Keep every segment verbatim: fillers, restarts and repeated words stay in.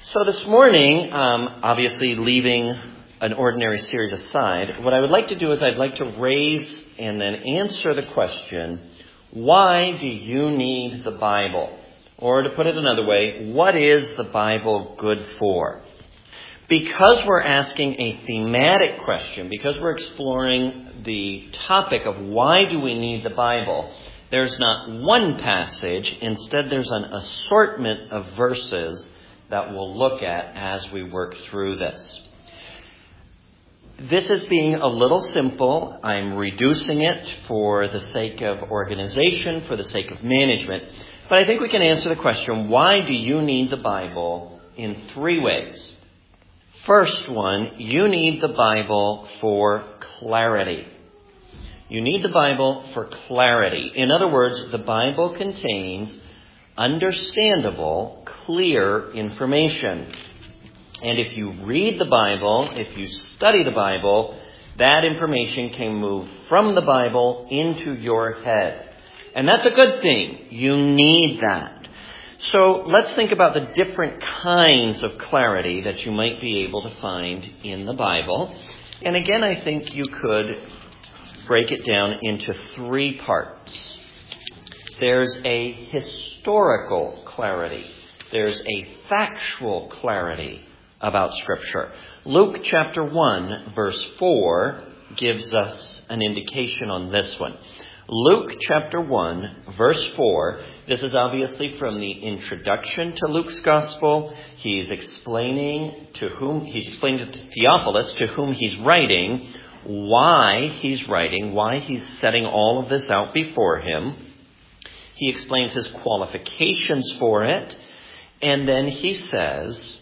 So this morning, um, obviously leaving an ordinary series aside, what I would like to do is I'd like to raise and then answer the question, why do you need the Bible? Or to put it another way, what is the Bible good for? Because we're asking a thematic question, because we're exploring the topic of why do we need the Bible, there's not one passage, instead there's an assortment of verses that we'll look at as we work through this. This is being a little simple. I'm reducing it for the sake of organization, for the sake of management. But I think we can answer the question, why do you need the Bible, in three ways. First one, you need the Bible for clarity. You need the Bible for clarity. In other words, the Bible contains understandable, clear information. And if you read the Bible, if you study the Bible, that information can move from the Bible into your head. And that's a good thing. You need that. So let's think about the different kinds of clarity that you might be able to find in the Bible. And again, I think you could break it down into three parts. There's a historical clarity. There's a factual clarity about Scripture. Luke chapter one, verse four gives us an indication on this one. Luke chapter one, verse four, this is obviously from the introduction to Luke's gospel. He's explaining to whom, he's explaining to Theophilus, to whom he's writing, why he's writing, why he's setting all of this out before him. He explains his qualifications for it, and then he says,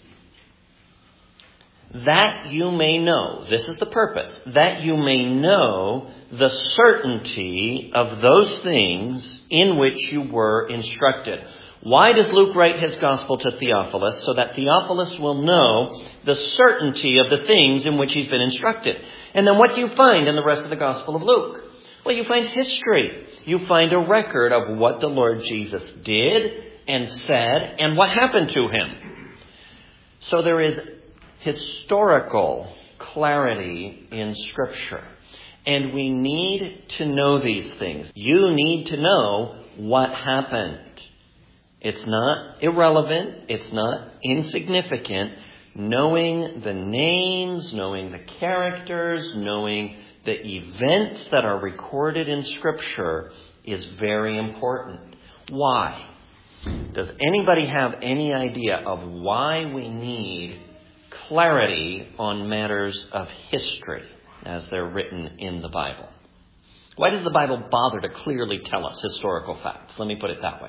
that you may know, this is the purpose, that you may know the certainty of those things in which you were instructed. Why does Luke write his gospel to Theophilus? So that Theophilus will know the certainty of the things in which he's been instructed. And then what do you find in the rest of the gospel of Luke? Well, you find history. You find a record of what the Lord Jesus did and said and what happened to him. So there is historical clarity in Scripture. And we need to know these things. You need to know what happened. It's not irrelevant. It's not insignificant. Knowing the names, knowing the characters, knowing the events that are recorded in Scripture is very important. Why? Does anybody have any idea of why we need clarity on matters of history as they're written in the Bible? Why does the Bible bother to clearly tell us historical facts? Let me put it that way.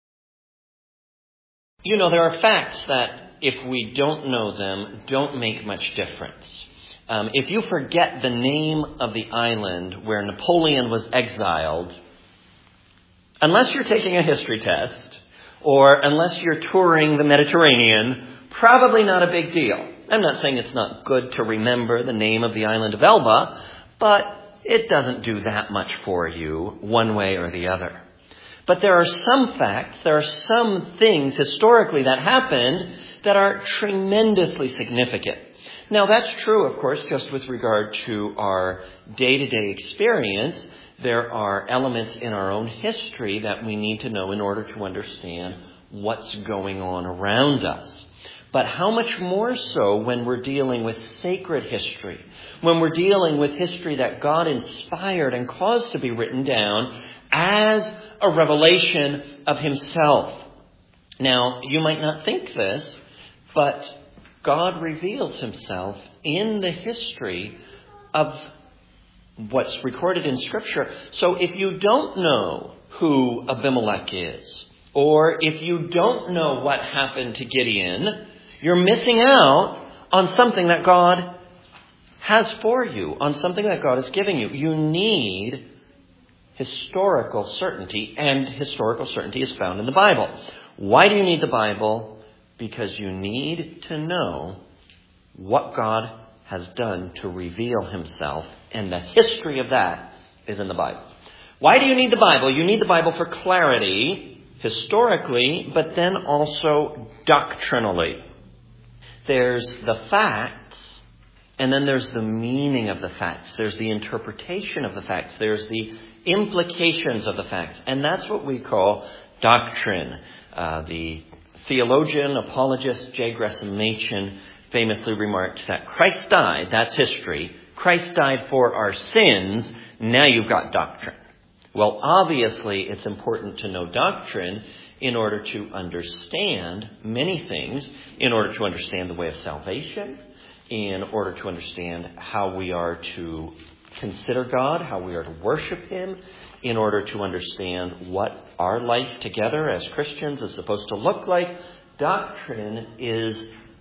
You know, there are facts that, if we don't know them, don't make much difference. Um, if you forget the name of the island where Napoleon was exiled, unless you're taking a history test, or unless you're touring the Mediterranean, probably not a big deal. I'm not saying it's not good to remember the name of the island of Elba, but it doesn't do that much for you one way or the other. But there are some facts, there are some things historically that happened that are tremendously significant. Now, that's true, of course, just with regard to our day-to-day experience. There are elements in our own history that we need to know in order to understand what's going on around us. But how much more so when we're dealing with sacred history, when we're dealing with history that God inspired and caused to be written down as a revelation of Himself. Now, you might not think this, but God reveals Himself in the history of what's recorded in Scripture. So if you don't know who Abimelech is, or if you don't know what happened to Gideon, you're missing out on something that God has for you, on something that God is giving you. You need historical certainty, and historical certainty is found in the Bible. Why do you need the Bible? Because you need to know what God has done to reveal Himself, and the history of that is in the Bible. Why do you need the Bible? You need the Bible for clarity, historically, but then also doctrinally. There's the facts, and then there's the meaning of the facts. There's the interpretation of the facts. There's the implications of the facts. And that's what we call doctrine. Uh, the theologian, apologist J. Gresham Machen famously remarked that Christ died, that's history. Christ died for our sins. Now you've got doctrine. Well, obviously, it's important to know doctrine in order to understand many things, in order to understand the way of salvation, in order to understand how we are to consider God, how we are to worship Him, in order to understand what our life together as Christians is supposed to look like. Doctrine is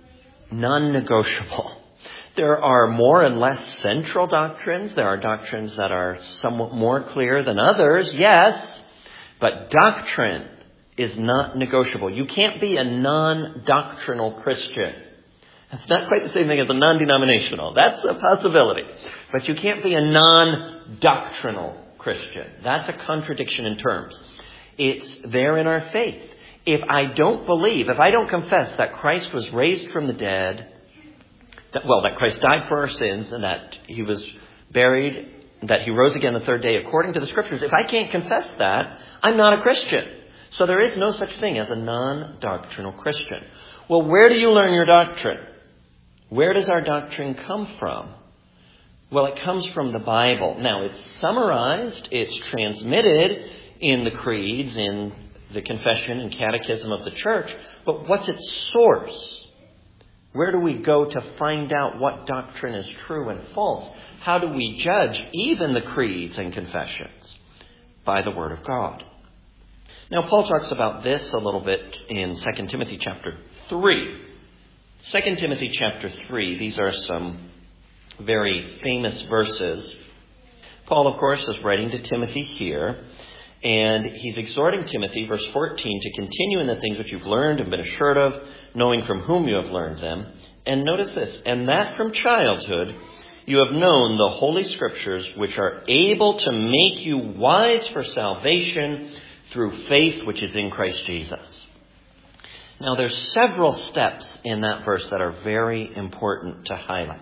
non-negotiable. There are more and less central doctrines. There are doctrines that are somewhat more clear than others, yes, but doctrine is not negotiable. You can't be a non-doctrinal Christian. That's not quite the same thing as a non-denominational. That's a possibility. But you can't be a non-doctrinal Christian. That's a contradiction in terms. It's there in our faith. If I don't believe, if I don't confess that Christ was raised from the dead, that, well, that Christ died for our sins and that He was buried, that He rose again the third day according to the Scriptures, if I can't confess that, I'm not a Christian. So there is no such thing as a non-doctrinal Christian. Well, where do you learn your doctrine? Where does our doctrine come from? Well, it comes from the Bible. Now, it's summarized, it's transmitted in the creeds, in the confession and catechism of the church, but what's its source? Where do we go to find out what doctrine is true and false? How do we judge even the creeds and confessions? By the Word of God. Now, Paul talks about this a little bit in Second Timothy chapter three. Second Timothy chapter three, these are some very famous verses. Paul, of course, is writing to Timothy here, and he's exhorting Timothy, verse fourteen, to continue in the things which you've learned and been assured of, knowing from whom you have learned them. And notice this, and that from childhood you have known the Holy Scriptures, which are able to make you wise for salvation through faith which is in Christ Jesus. Now, there's several steps in that verse that are very important to highlight.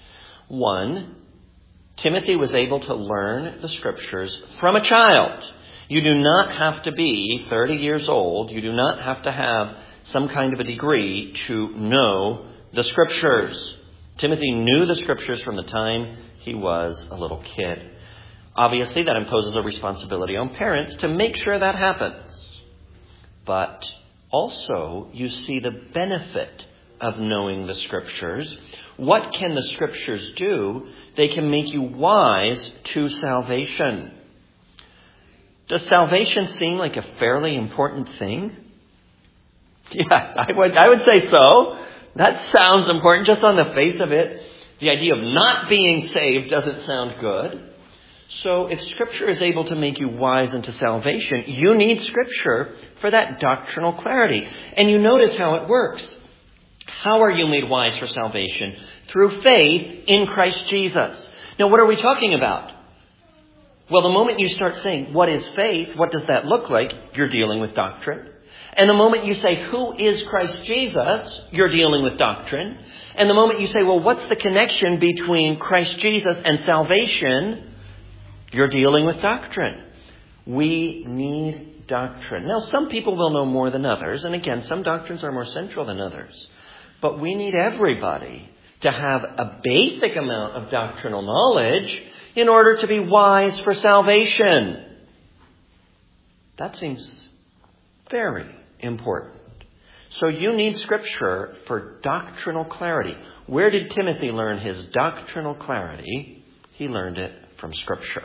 One, Timothy was able to learn the Scriptures from a child. You do not have to be thirty years old. You do not have to have some kind of a degree to know the Scriptures. Timothy knew the Scriptures from the time he was a little kid. Obviously, that imposes a responsibility on parents to make sure that happens. But also, you see the benefit of knowing the Scriptures. What can the Scriptures do? They can make you wise to salvation. Does salvation seem like a fairly important thing? Yeah, I would, I would say so. That sounds important just on the face of it. The idea of not being saved doesn't sound good. So if Scripture is able to make you wise unto salvation, you need Scripture for that doctrinal clarity. And you notice how it works. How are you made wise for salvation? Through faith in Christ Jesus. Now, what are we talking about? Well, the moment you start saying, what is faith? What does that look like? You're dealing with doctrine. And the moment you say, who is Christ Jesus? You're dealing with doctrine. And the moment you say, well, what's the connection between Christ Jesus and salvation? You're dealing with doctrine. We need doctrine. Now, some people will know more than others. And again, some doctrines are more central than others. But we need everybody to have a basic amount of doctrinal knowledge in order to be wise for salvation. That seems very important. So you need Scripture for doctrinal clarity. Where did Timothy learn his doctrinal clarity? He learned it from Scripture.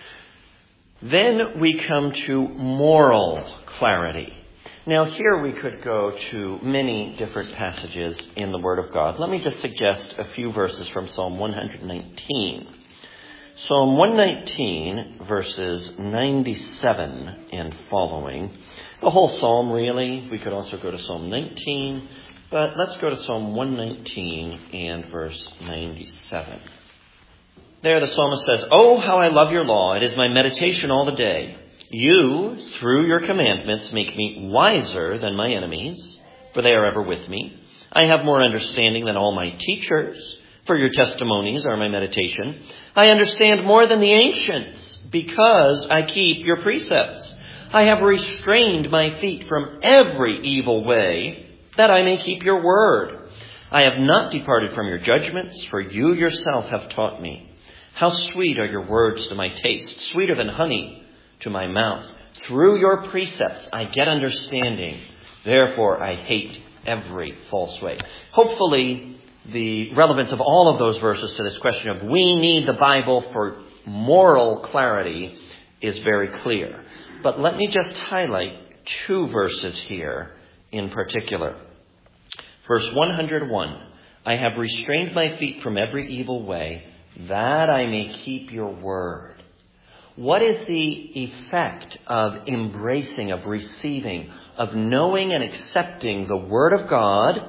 Then we come to moral clarity. Now here we could go to many different passages in the Word of God. Let me just suggest a few verses from Psalm one nineteen. Psalm one nineteen, verses ninety-seven and following. The whole psalm, really. We could also go to Psalm nineteen, but let's go to Psalm one nineteen and verse ninety-seven. There the psalmist says, "Oh, how I love your law. It is my meditation all the day. You, through your commandments, make me wiser than my enemies, for they are ever with me. I have more understanding than all my teachers, for your testimonies are my meditation. I understand more than the ancients, because I keep your precepts. I have restrained my feet from every evil way, that I may keep your word. I have not departed from your judgments, for you yourself have taught me. How sweet are your words to my taste, sweeter than honey to my mouth. Through your precepts I get understanding. Therefore I hate every false way. Hopefully, the relevance of all of those verses to this question of we need the Bible for moral clarity is very clear. But let me just highlight two verses here in particular. Verse one hundred one, I have restrained my feet from every evil way, that I may keep your word. What is the effect of embracing, of receiving, of knowing and accepting the word of God?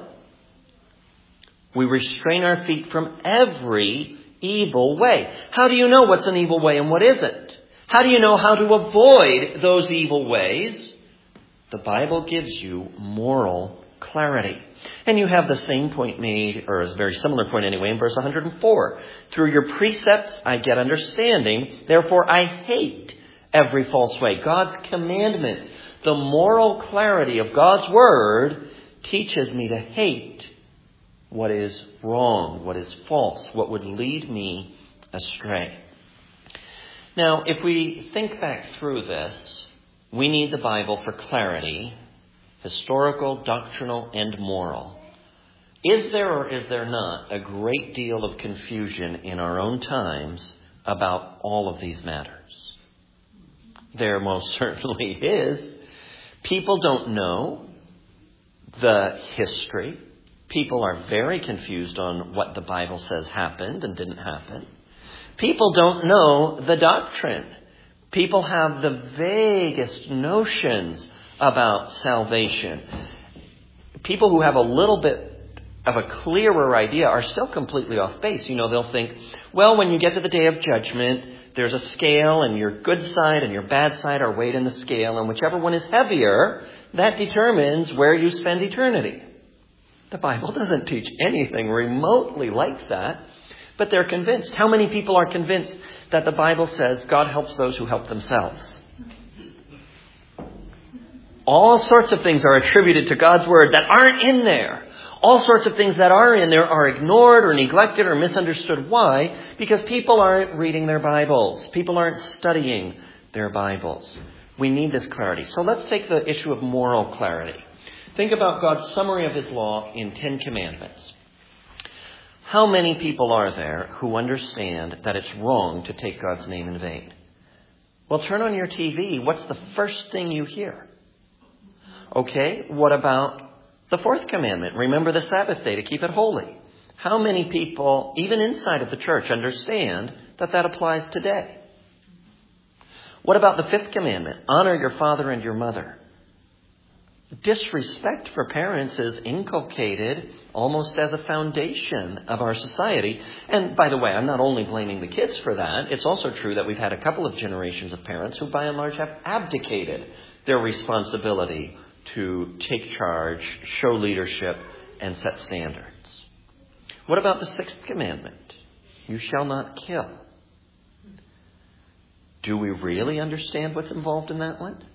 We restrain our feet from every evil way. How do you know what's an evil way and what isn't? How do you know how to avoid those evil ways? The Bible gives you moral clarity. And you have the same point made, or a very similar point anyway, in verse one hundred four. Through your precepts I get understanding, therefore I hate every false way. God's commandments, the moral clarity of God's word, teaches me to hate what is wrong, what is false, what would lead me astray. Now, if we think back through this, we need the Bible for clarity, historical, doctrinal, and moral. Is there or is there not a great deal of confusion in our own times about all of these matters? There most certainly is. People don't know the history. People are very confused on what the Bible says happened and didn't happen. People don't know the doctrine. People have the vaguest notions about salvation. People who have a little bit of a clearer idea are still completely off base. You know, they'll think, well, when you get to the day of judgment, there's a scale and your good side and your bad side are weighed in the scale, and whichever one is heavier, that determines where you spend eternity. The Bible doesn't teach anything remotely like that, but they're convinced. How many people are convinced that the Bible says God helps those who help themselves? All sorts of things are attributed to God's word that aren't in there. All sorts of things that are in there are ignored or neglected or misunderstood. Why? Because people aren't reading their Bibles. People aren't studying their Bibles. We need this clarity. So let's take the issue of moral clarity. Think about God's summary of his law in Ten Commandments. How many people are there who understand that it's wrong to take God's name in vain? Well, turn on your T V. What's the first thing you hear? Okay, what about the fourth commandment? Remember the Sabbath day to keep it holy. How many people, even inside of the church, understand that that applies today? What about the fifth commandment? Honor your father and your mother. Disrespect for parents is inculcated almost as a foundation of our society. And by the way, I'm not only blaming the kids for that. It's also true that we've had a couple of generations of parents who by and large have abdicated their responsibility to take charge, show leadership, and set standards. What about the sixth commandment? You shall not kill. Do we really understand what's involved in that one?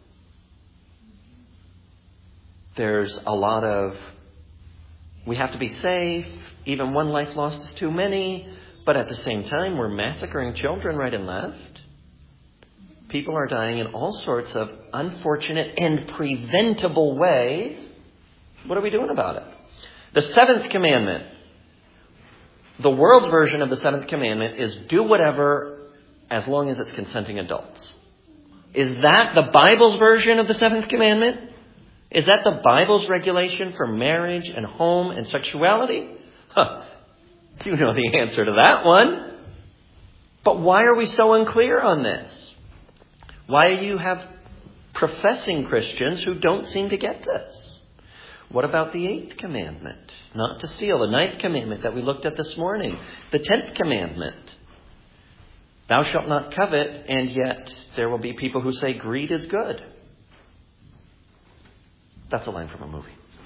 There's a lot of, we have to be safe, even one life lost is too many, but at the same time, we're massacring children right and left. People are dying in all sorts of unfortunate and preventable ways. What are we doing about it? The seventh commandment, the world's version of the seventh commandment is do whatever as long as it's consenting adults. Is that the Bible's version of the seventh commandment? Is that the Bible's regulation for marriage and home and sexuality? Huh. You know the answer to that one. But why are we so unclear on this? Why do you have professing Christians who don't seem to get this? What about the eighth commandment? Not to steal. The ninth commandment that we looked at this morning. The tenth commandment. Thou shalt not covet, and yet there will be people who say greed is good. That's a line from a movie.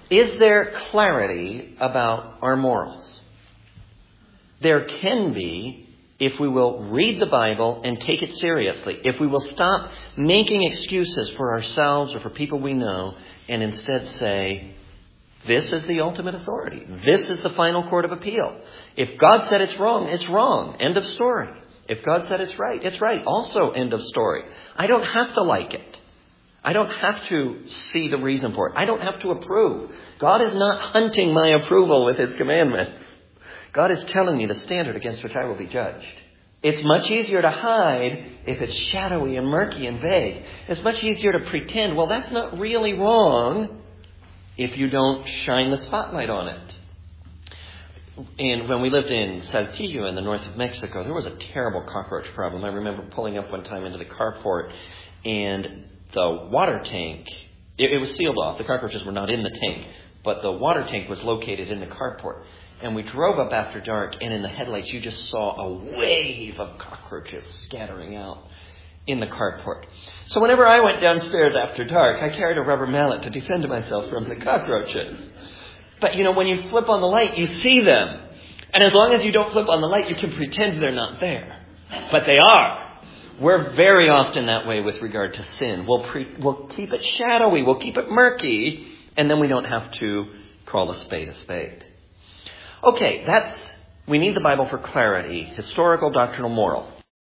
Is there clarity about our morals? There can be if we will read the Bible and take it seriously. If we will stop making excuses for ourselves or for people we know and instead say, this is the ultimate authority. This is the final court of appeal. If God said it's wrong, it's wrong. End of story. If God said it's right, it's right. Also, end of story. I don't have to like it. I don't have to see the reason for it. I don't have to approve. God is not hunting my approval with his commandments. God is telling me the standard against which I will be judged. It's much easier to hide if it's shadowy and murky and vague. It's much easier to pretend, well, that's not really wrong, if you don't shine the spotlight on it. And when we lived in Saltillo in the north of Mexico, there was a terrible cockroach problem. I remember pulling up one time into the carport, and the water tank, it, it was sealed off. The cockroaches were not in the tank, but the water tank was located in the carport. And we drove up after dark, and in the headlights you just saw a wave of cockroaches scattering out in the carport. So whenever I went downstairs after dark, I carried a rubber mallet to defend myself from the cockroaches. But, you know, when you flip on the light, you see them. And as long as you don't flip on the light, you can pretend they're not there. But they are. We're very often that way with regard to sin. We'll, pre- we'll keep it shadowy. We'll keep it murky. And then we don't have to call a spade a spade. Okay, that's, we need the Bible for clarity. Historical, doctrinal, moral.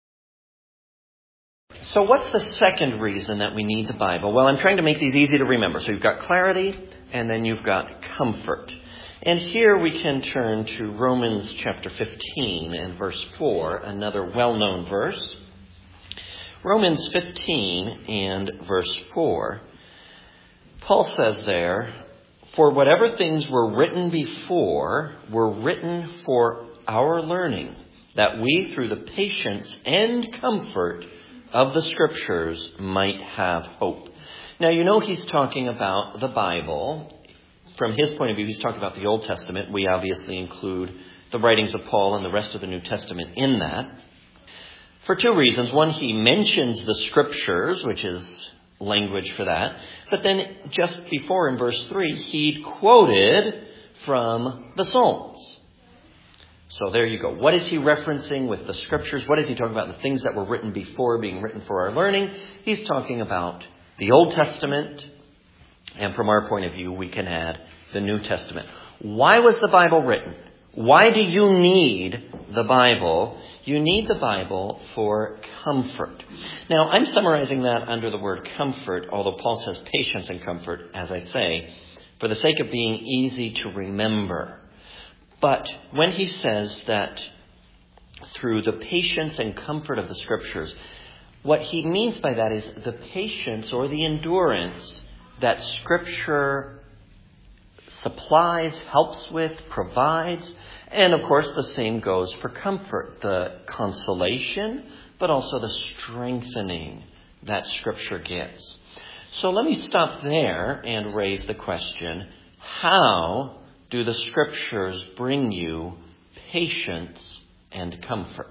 So what's the second reason that we need the Bible? Well, I'm trying to make these easy to remember. So you've got clarity, and then you've got comfort. And here we can turn to Romans chapter fifteen and verse four, another well-known verse. Romans fifteen and verse four. Paul says there, for whatever things were written before were written for our learning, that we through the patience and comfort of the Scriptures might have hope. Now, you know he's talking about the Bible. From his point of view, he's talking about the Old Testament. We obviously include the writings of Paul and the rest of the New Testament in that. For two reasons. One, he mentions the Scriptures, which is language for that. But then just before in verse three, he quoted from the Psalms. So there you go. What is he referencing with the Scriptures? What is he talking about? The things that were written before being written for our learning. He's talking about the Old Testament. And from our point of view, we can add the New Testament. Why was the Bible written? Why do you need the Bible? You need the Bible for comfort. Now, I'm summarizing that under the word comfort, although Paul says patience and comfort, as I say, for the sake of being easy to remember. But when he says that through the patience and comfort of the Scriptures, what he means by that is the patience or the endurance that Scripture supplies, helps with, provides. And of course, the same goes for comfort, the consolation, but also the strengthening that Scripture gives. So let me stop there and raise the question, how do the Scriptures bring you patience and comfort?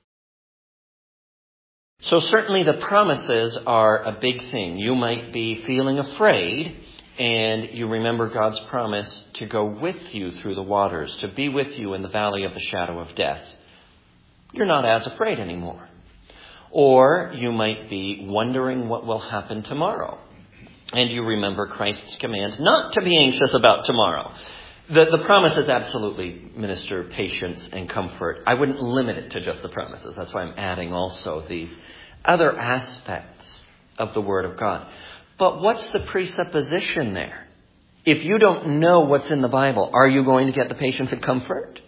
So certainly the promises are a big thing. You might be feeling afraid, and you remember God's promise to go with you through the waters, to be with you in the valley of the shadow of death. You're not as afraid anymore. Or you might be wondering what will happen tomorrow, and you remember Christ's command not to be anxious about tomorrow. The, the promises absolutely minister patience and comfort. I wouldn't limit it to just the promises. That's why I'm adding also these other aspects of the Word of God. But what's the presupposition there? If you don't know what's in the Bible, are you going to get the patience and comfort?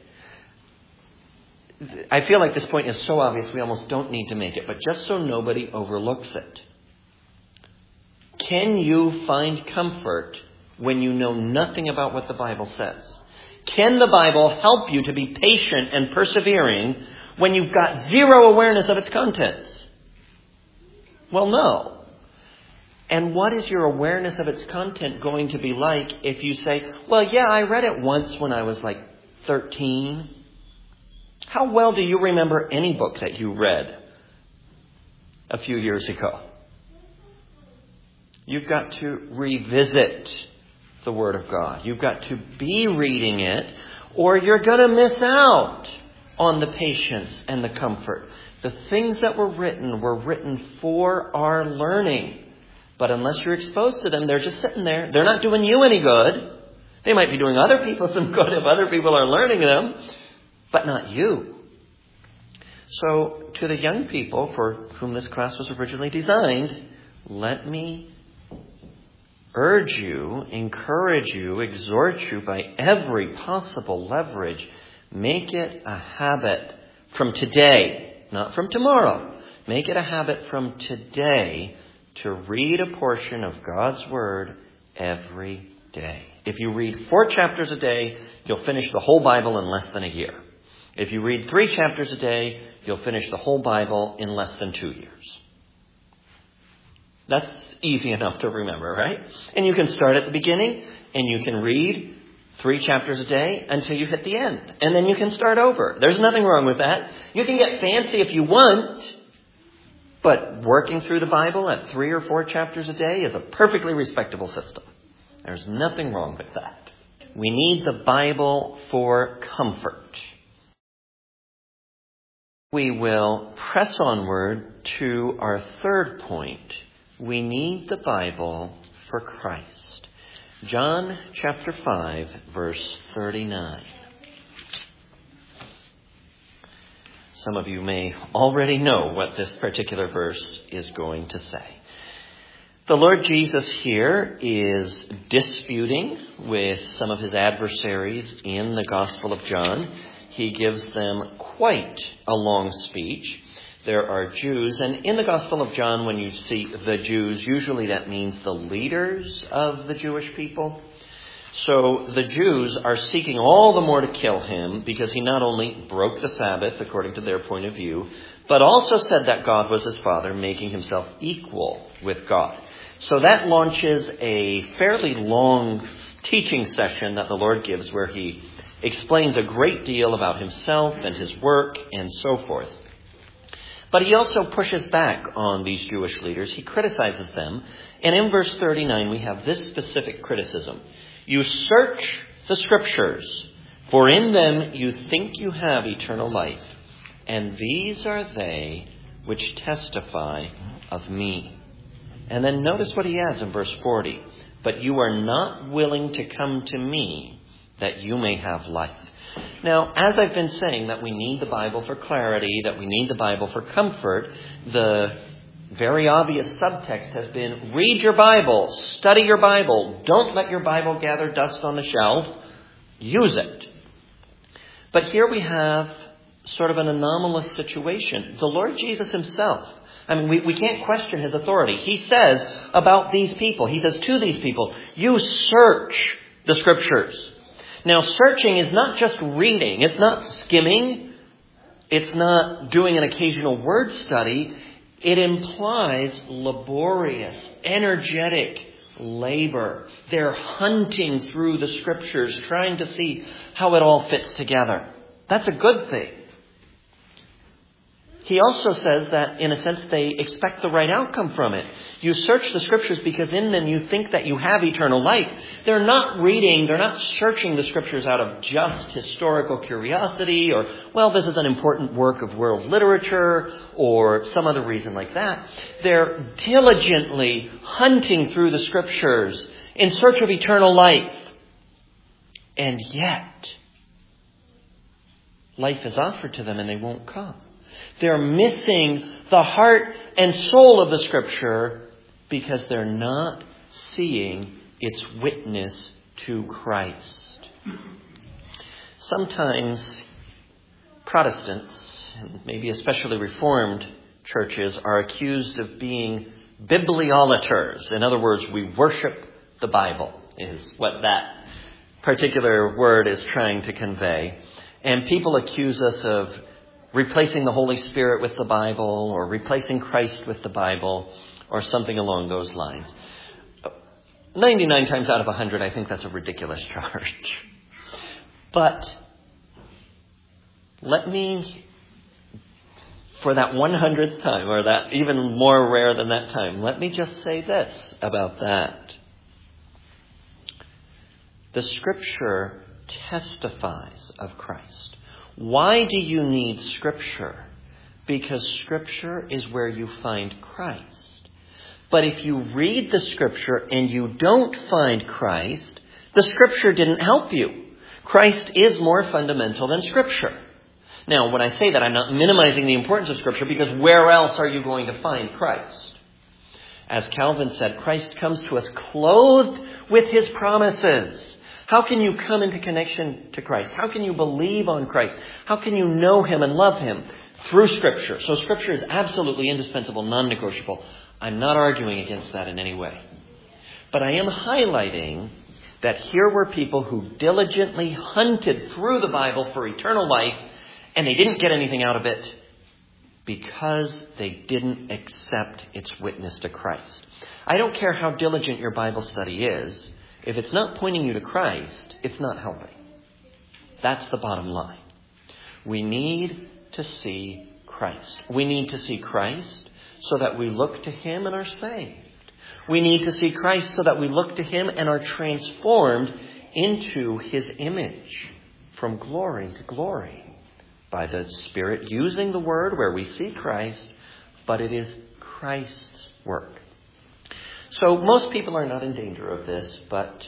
I feel like this point is so obvious we almost don't need to make it, but just so nobody overlooks it. Can you find comfort when you know nothing about what the Bible says? Can the Bible help you to be patient and persevering when you've got zero awareness of its contents? Well, no. And what is your awareness of its content going to be like if you say, well, yeah, I read it once when I was like thirteen. How well do you remember any book that you read a few years ago? You've got to revisit the Word of God. You've got to be reading it, or you're going to miss out on the patience and the comfort. The things that were written were written for our learning. But unless you're exposed to them, they're just sitting there. They're not doing you any good. They might be doing other people some good if other people are learning them, but not you. So to the young people for whom this class was originally designed, let me urge you, encourage you, exhort you by every possible leverage. Make it a habit from today, not from tomorrow. Make it a habit from today to read a portion of God's Word every day. If you read four chapters a day, you'll finish the whole Bible in less than a year. If you read three chapters a day, you'll finish the whole Bible in less than two years. That's easy enough to remember, right? And you can start at the beginning, and you can read three chapters a day until you hit the end. And then you can start over. There's nothing wrong with that. You can get fancy if you want, but working through the Bible at three or four chapters a day is a perfectly respectable system. There's nothing wrong with that. We need the Bible for comfort. We will press onward to our third point. We need the Bible for Christ. John chapter five, verse thirty-nine. Some of you may already know what this particular verse is going to say. The Lord Jesus here is disputing with some of his adversaries in the Gospel of John. He gives them quite a long speech. There are Jews, and in the Gospel of John, when you see the Jews, usually that means the leaders of the Jewish people. So the Jews are seeking all the more to kill him because he not only broke the Sabbath, according to their point of view, but also said that God was his Father, making himself equal with God. So that launches a fairly long teaching session that the Lord gives where he explains a great deal about himself and his work and so forth. But he also pushes back on these Jewish leaders. He criticizes them. And in verse thirty-nine, we have this specific criticism. You search the Scriptures, for in them you think you have eternal life. And these are they which testify of me. And then notice what he adds in verse forty. But you are not willing to come to me that you may have life. Now, as I've been saying that we need the Bible for clarity, that we need the Bible for comfort, the very obvious subtext has been read your Bible, study your Bible, don't let your Bible gather dust on the shelf, use it. But here we have sort of an anomalous situation. The Lord Jesus himself, I mean, we, we can't question his authority. He says about these people, he says to these people, you search the Scriptures. Now, searching is not just reading. It's not skimming. It's not doing an occasional word study. It implies laborious, energetic labor. They're hunting through the Scriptures, trying to see how it all fits together. That's a good thing. He also says that, in a sense, they expect the right outcome from it. You search the Scriptures because in them you think that you have eternal life. They're not reading, they're not searching the Scriptures out of just historical curiosity or, well, this is an important work of world literature or some other reason like that. They're diligently hunting through the Scriptures in search of eternal life. And yet, life is offered to them and they won't come. They're missing the heart and soul of the Scripture because they're not seeing its witness to Christ. Sometimes Protestants, and maybe especially Reformed churches, are accused of being bibliolaters. In other words, we worship the Bible, is what that particular word is trying to convey. And people accuse us of replacing the Holy Spirit with the Bible, or replacing Christ with the Bible, or something along those lines. ninety-nine times out of one hundred, I think that's a ridiculous charge. But let me, for that one hundredth time, or that even more rare than that time, let me just say this about that. The Scripture testifies of Christ. Why do you need Scripture? Because Scripture is where you find Christ. But if you read the Scripture and you don't find Christ, the Scripture didn't help you. Christ is more fundamental than Scripture. Now, when I say that, I'm not minimizing the importance of Scripture, because where else are you going to find Christ? As Calvin said, Christ comes to us clothed with his promises. How can you come into connection to Christ? How can you believe on Christ? How can you know him and love him? Through Scripture. So Scripture is absolutely indispensable, non-negotiable. I'm not arguing against that in any way. But I am highlighting that here were people who diligently hunted through the Bible for eternal life, and they didn't get anything out of it because they didn't accept its witness to Christ. I don't care how diligent your Bible study is. If it's not pointing you to Christ, it's not helping. That's the bottom line. We need to see Christ. We need to see Christ so that we look to him and are saved. We need to see Christ so that we look to him and are transformed into his image from glory to glory by the Spirit using the Word where we see Christ, but it is Christ's work. So most people are not in danger of this, but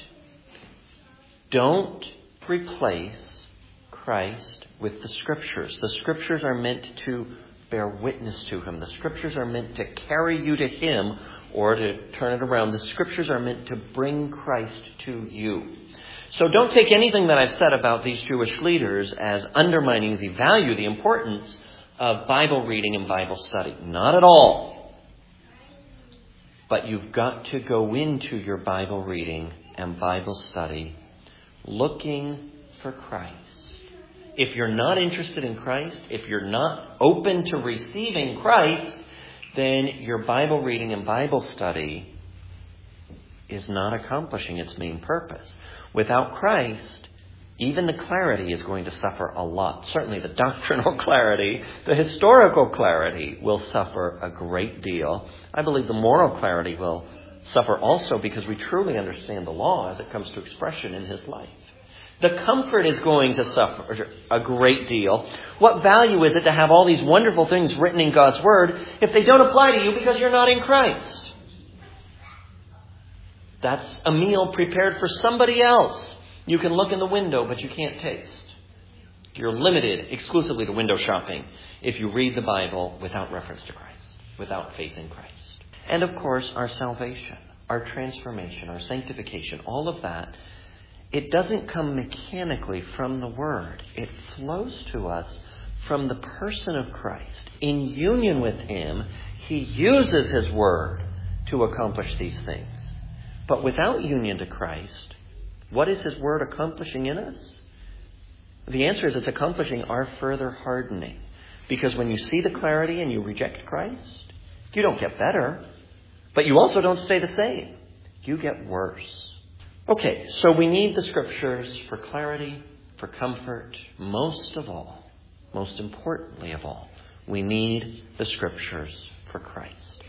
don't replace Christ with the Scriptures. The Scriptures are meant to bear witness to him. The Scriptures are meant to carry you to him, or to turn it around, the Scriptures are meant to bring Christ to you. So don't take anything that I've said about these Jewish leaders as undermining the value, the importance of Bible reading and Bible study. Not at all. But you've got to go into your Bible reading and Bible study looking for Christ. If you're not interested in Christ, if you're not open to receiving Christ, then your Bible reading and Bible study is not accomplishing its main purpose. Without Christ, even the clarity is going to suffer a lot. Certainly the doctrinal clarity, the historical clarity will suffer a great deal. I believe the moral clarity will suffer also because we truly understand the law as it comes to expression in his life. The comfort is going to suffer a great deal. What value is it to have all these wonderful things written in God's Word if they don't apply to you because you're not in Christ? That's a meal prepared for somebody else. You can look in the window, but you can't taste. You're limited exclusively to window shopping if you read the Bible without reference to Christ, without faith in Christ. And of course, our salvation, our transformation, our sanctification, all of that, it doesn't come mechanically from the Word. It flows to us from the person of Christ. In union with him, he uses his Word to accomplish these things. But without union to Christ, what is his Word accomplishing in us? The answer is it's accomplishing our further hardening. Because when you see the clarity and you reject Christ, you don't get better, but you also don't stay the same. You get worse. Okay, so we need the Scriptures for clarity, for comfort, most of all, most importantly of all, we need the Scriptures for Christ.